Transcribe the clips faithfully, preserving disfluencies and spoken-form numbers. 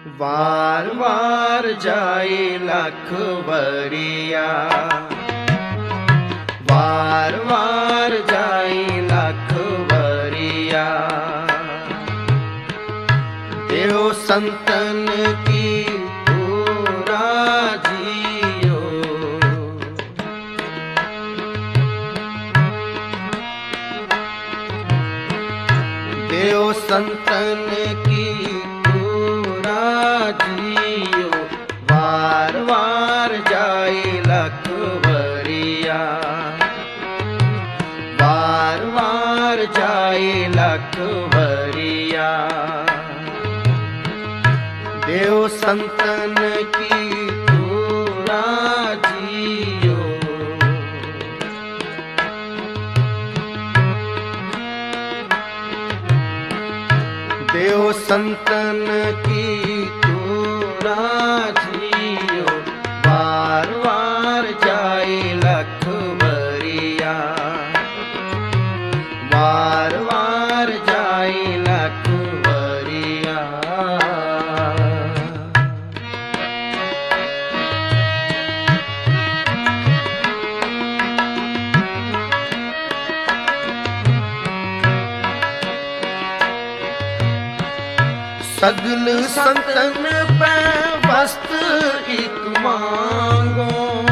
वार वार जाए लख वरिया, वार वार जाए लख वरिया। देव संतन की पूरा जियो, देव संतन की जियो। वार वार जाए लख वरिया, वार वार जाए लख वरिया। देव संतन की पूरा जियो। देव संतन की जियो। वार वार जाए लख वरिया, वार वार जाए लख वरिया। सगल संतन पे वस्त्र एक मांगो,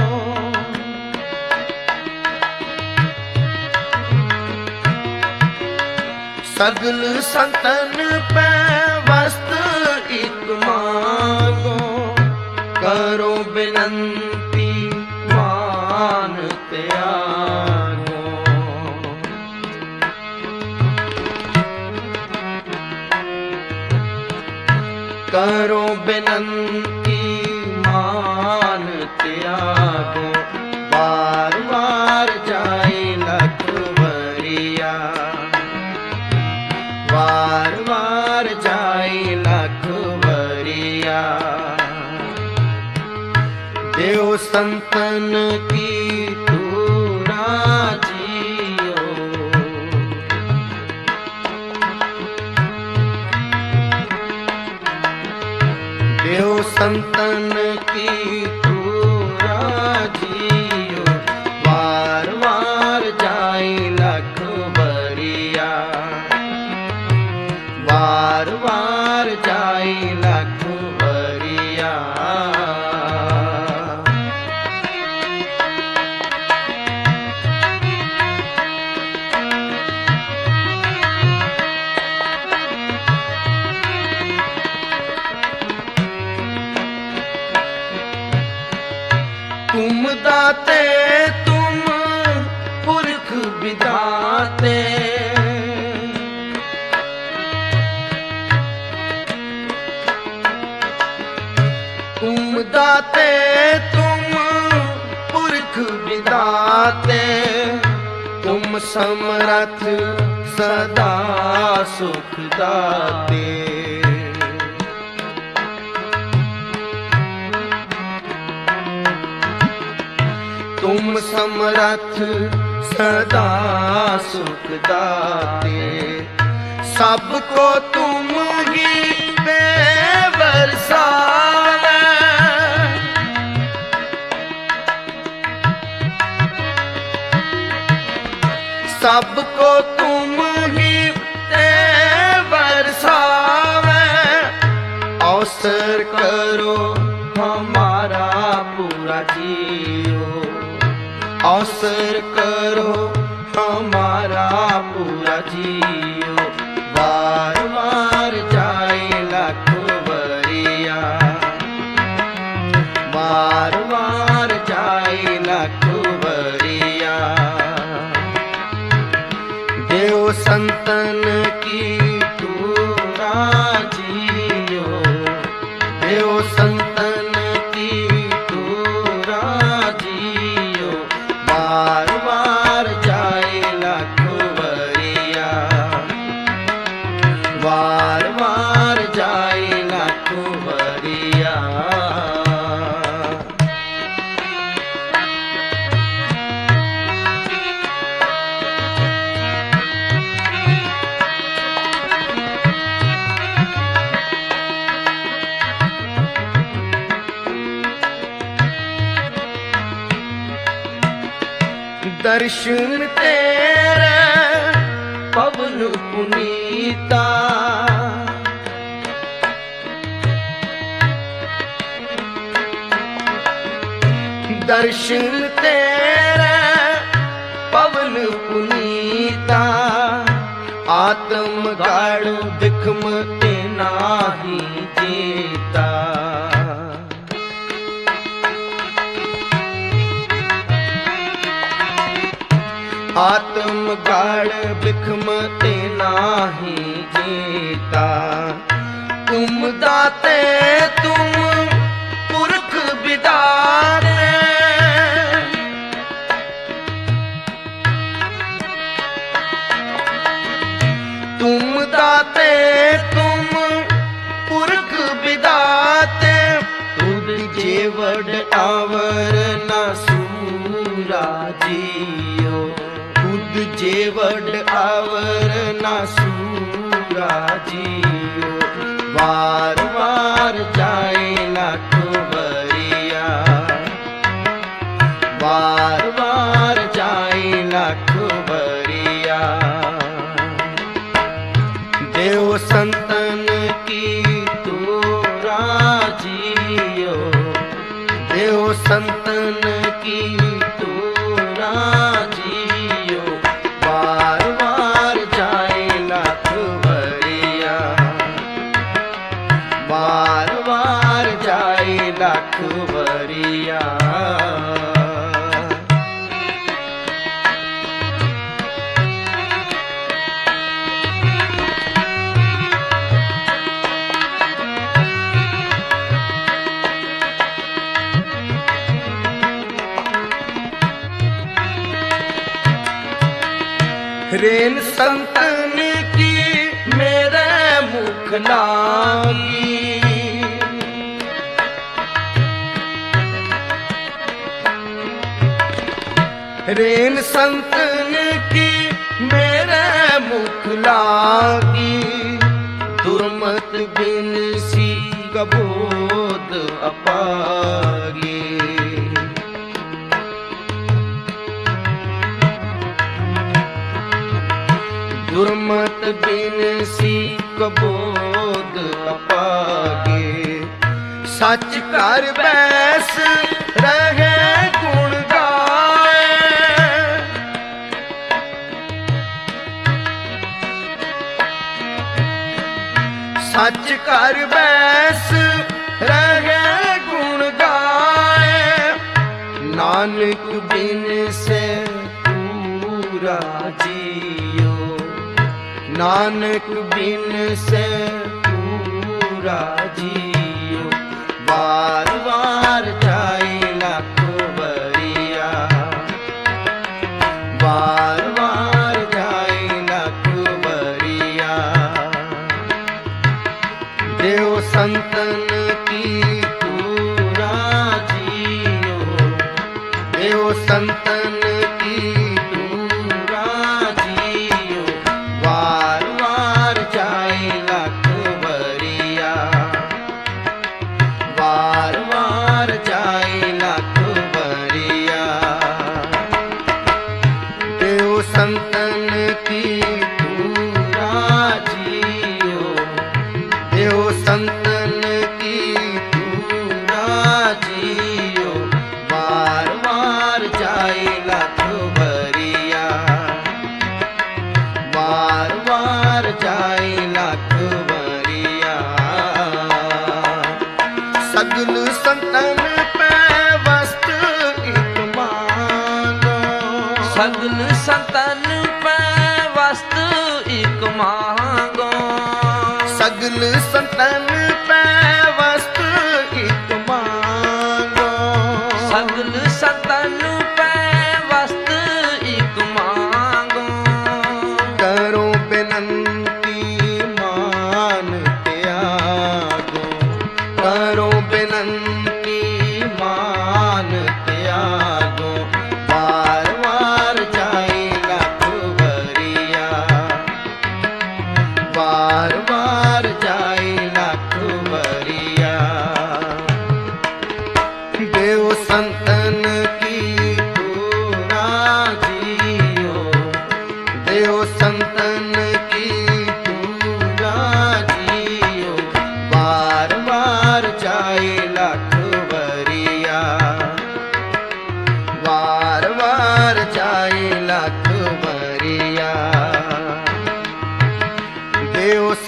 सगल संतन पे वस्त्र एक मांगो। करो विनंती मान त्यागो, करो विनंती मान त्यागो। वार वार जाए लख वरिया, वार वार जाए लख वरिया। देव संतन की पूरा जियो। देव संतन की पूरा जियो। वार वार जाए लख वरिया, वार वार जाए लख वरिया। तुम दाते तुम पुरख विधाते, तुम दाते तुम पुरख विधाते। तुम समर्थ सदा सुख दाते, तुम समर्थ सदा सुख दाते। सबको तुम ही बरसावे, सबको तुम ही बरसावे। अवसर करो हमारा पूरा जियो, अवसर करो हमारा पूरा जियो। वार वार जाए लख वरिया, वार वार जाए लख वरिया। देव संतन की पूरा जियो, देव संतन की पूरा जियो। वार वार जाए लख वरिया, दर्शन तेरे पवन पुनीता, दर्शन तेरे पवन पुनीता, आत्म गाढ़ बिखम ते नाही जीता। आत्म गाढ़ बिखम ते नाही जीता, तुम दाते तुम पुरख विदाते, तुम दाते तुम पुरख विदाते, तुद जेवड़ आवर न सूरा जियो, तुद जेवड़ आवर न सूरा जियो, वार वार जाए लाख बरिया, वार वार जाए लाख बरिया। देव संतन की तोरा जियो, देव संतन की तोरा जियो, वार वार जाए लाख बरिया, वार वार जाए लाख बरिया। रेन संतन की मेरे मुख लागी, रेन संतन की मेरे मुख लागी, दुर्मत बिन सी कबोध अपागी, दुर्मत बिन सी कबोध अपागे, सच कर बैस रहे गुण गाए, सच कर बैस रहे गुण गाए, नानक बिन से पूरा जियो, नानक बिन से पूरा जियो, बार बार जाए लाख बरिया, बार बार जाए लाख बरिया। देव संतन की तोरा जियो, देव संतन की तोरा जियो, वार वार जाए लाख बरिया, वार वार जाए लाख बरिया। देव संतन की तोरा जियो, देव संतन की तोरा जियो, वार वार जाए लाख बरिया, वार वार जाए लाख बरिया। सगल संतन पे वस्त एक मानो, सगल संतन पे वस्त एक मांगो, सगल संतन पे वस्त एक मांगो, सगल संतन पे वस्त एक मांगो, करो बेनंती मान त्यागो, करो बेनंती मान त्यागो, बार बार जाए लाख बरिया, बार बार जाए लाख बरिया। देव संतन की तोरा जियो,